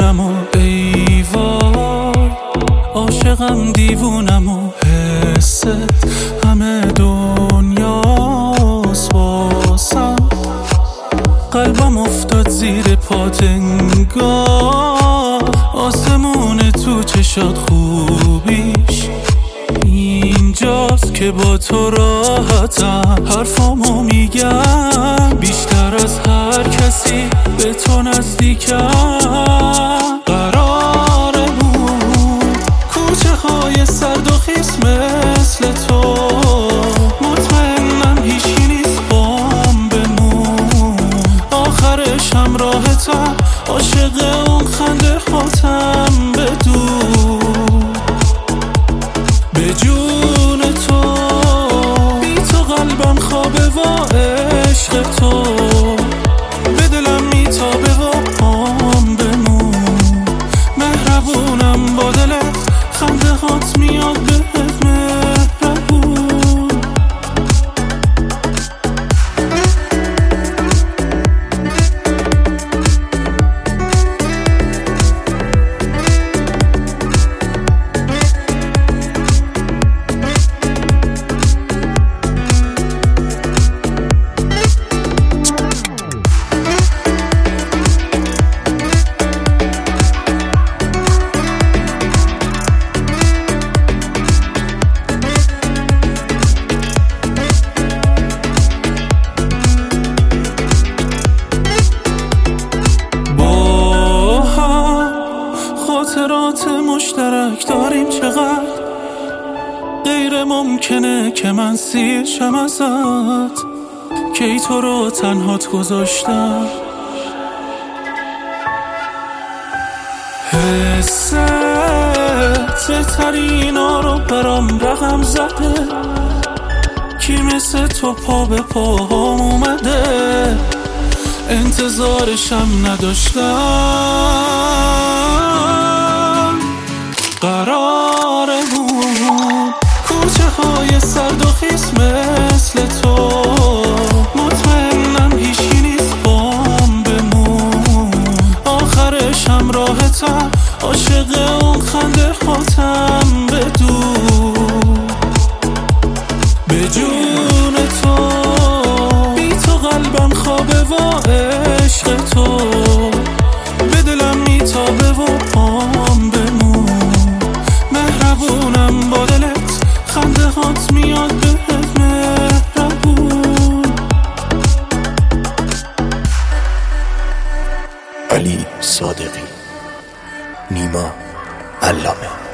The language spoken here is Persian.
بگم و ای وای عاشقم دیوونم و حست همه دنیاست واسم. قلبم افتاد زیر پات انگار آسمون تو چشات خوبیش اینجاست که با تو راحتم. حرفامو میگم بیشتر از هر کسی به تو نزدیکم. قرارمون کوچه های سرد و خیس مثل تو، مطمئنم هیچی نیست بام بمون. آخرش همراهتم عاشق اون خنده هاتم بدون. به جون تو بی تو قلبم خوابه و عشق تو به دلم میتابه و پام بمون. مهربونم با دلت خنده هات میاد بهت مهربون. خاطرات مشترک داریم چقدر، غیر ممکنه که من سیر شم ازت. کی تو رو تنهات گذاشتم، حست بهترینا رو برام رقم زده. کی مثل تو پا به پاهم اومده، انتظارشم نداشتم. قرارمون کوچه های سرد و خیس مثل تو، مطمئنم هیچی نیست بام بمون. آخرش همراهتم عاشق اون خنده هاتم بدون. به جون تو بی تو قلبم خوابه و عشق تو به دلم میتابه و پام بمون. مهربونم با دلت خنده هات میاد بهت مهربون. علی صادقی، نیما علامه.